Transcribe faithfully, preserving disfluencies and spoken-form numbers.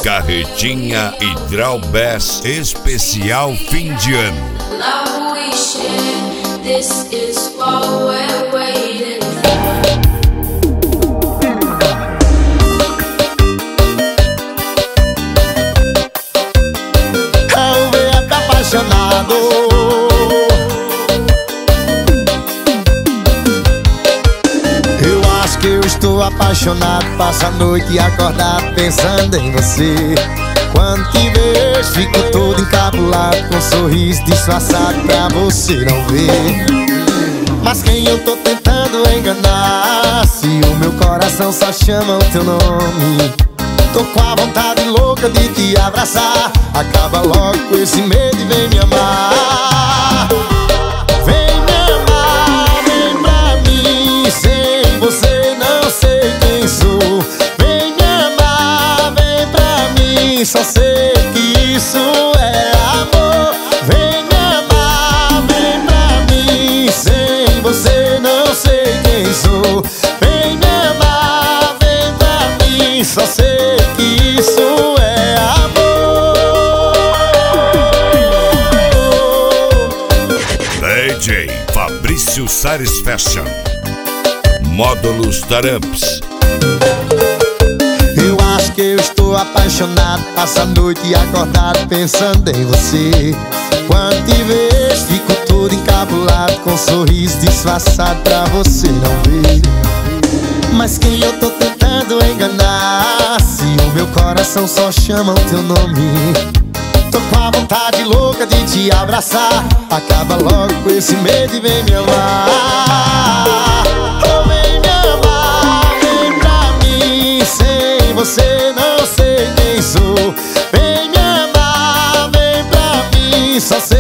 Carretinha Hidrobest especial fim de ano. Love we share, this is what we're waiting for. É o V F apaixonado. Eu acho que eu estou apaixonado. Passo a noite acordado pensando em você. Quando te vejo, fico todo encabulado, com um sorriso disfarçado pra você não ver. Mas quem eu tô tentando enganar, se o meu coração só chama o teu nome? Tô com a vontade louca de te abraçar. Acaba logo com esse medo e vem me amar. Vem me amar, vem pra mim. Sem você não sei quem sou. Vem me amar, vem pra mim. Só sei que isso é amor. Vem me amar, vem pra mim. Sem você não sei quem sou. Vem me amar, vem pra mim. Só sei que isso é amor. D J Fabrício Sares Fashion, Módulos Taramps. Eu acho que eu estou apaixonado. Passo a noite acordado pensando em você. Quando te vejo, fico todo encabulado, com um sorriso disfarçado pra você não ver. Mas quem eu tô tentando enganar, se o meu coração só chama o teu nome? Tô com a vontade louca de te abraçar. Acaba logo com esse medo e vem me amar. Oh, vem me amar, vem pra mim. Sem você não sei quem sou. Vem me amar, vem pra mim. Só sei